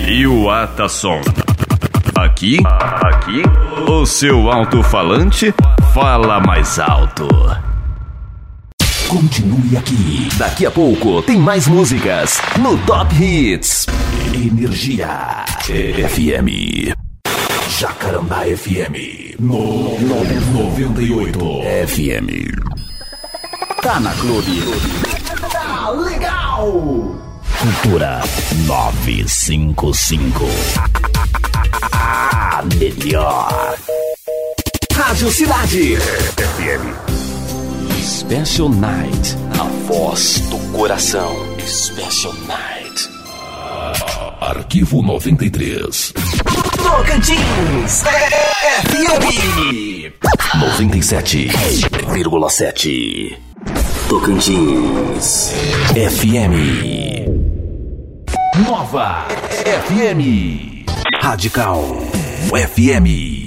e o Atasom. Aqui, o seu alto-falante fala mais alto. Continue aqui. Daqui a pouco tem mais músicas no Top Hits. Energia FM. Jacarandá FM. 98 FM. Tá na Clube. Tá legal. Cultura 955. A melhor. Rádio Cidade FM. Special Night, a voz do coração. Special Night. Arquivo 93. Tocantins FM 97,7. Tocantins FM. Nova FM. Radical FM.